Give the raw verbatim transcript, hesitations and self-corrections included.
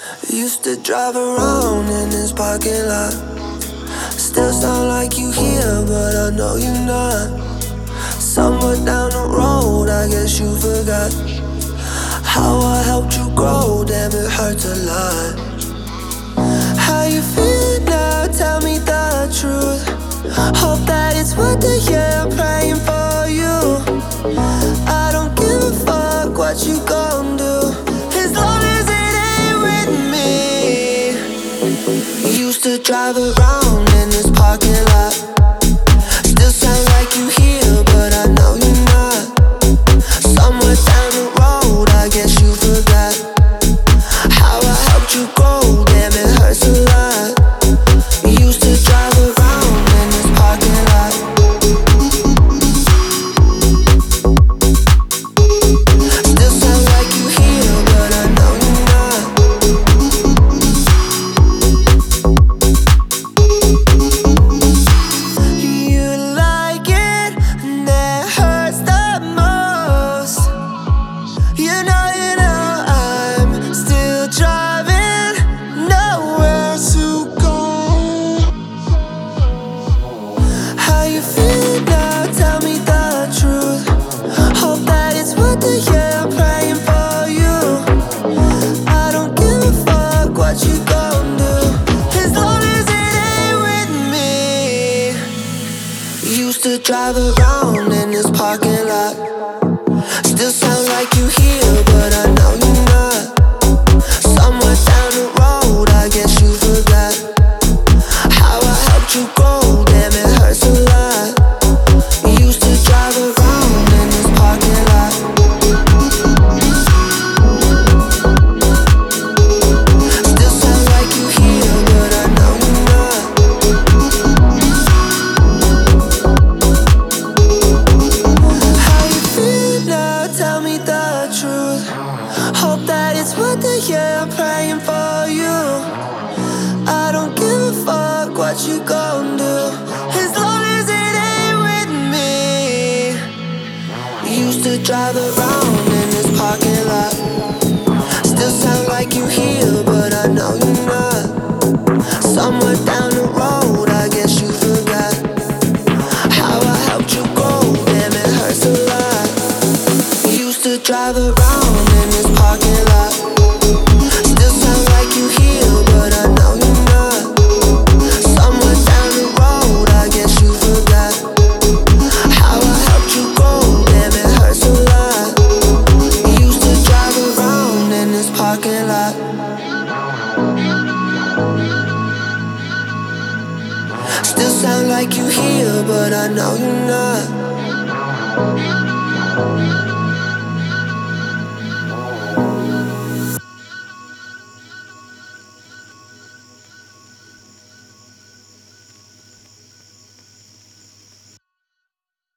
Used to drive around in this parking lot. Still sound like you here, but I know you're not. Somewhere down the road, I guess you forgot how I helped you grow. Damn, it hurts a lot. How you feel now? Tell me the truth. Hope that it's worth the year. I'm praying for you. I don't give a fuck what you gon' do, as long as it ain't with me. Used to drive around in this parking lot. Still sound like you here, but I know you're not. Somewhere down the road, I guess you forgot how I helped you grow. Damn, it hurts a lot. Used to drive around in this parking lot. Still sound like you here, but I know you're not. You like it, and that hurts the most. You know, you know, I'm still driving, nowhere to go. How you feel now? Tell me the truth. Hope that it's worth the year. I'm praying for you. I don't give a fuck what you gon' do, as long as it ain't with me. Used to drive around in this parking lot. Still sound like you here, but I know you're not. Somewhere down the road, I guess you forgot how I helped you grow. Damn, it hurts a lot. Used to drive around in this parking lot. Still sound like you here, but I know you're not. How you feel now? Tell me the truth. Hope that it's worth the year. I'm praying for you. I don't give a fuck what you gon' do, as long as it ain't with me. Used to drive around in this parking lot. Still sound like you here, but I know you're not. Somewhere down the road, I guess you forgot how I helped you grow. Damn, it hurts a lot. Used to drive around in this parking lot. Still sound like you here, but I know you're not. Somewhere down the road, I guess you forgot how I helped you grow. Damn, it hurts a lot. Used to drive around in this parking lot. Still sound like you here, but I know you're not.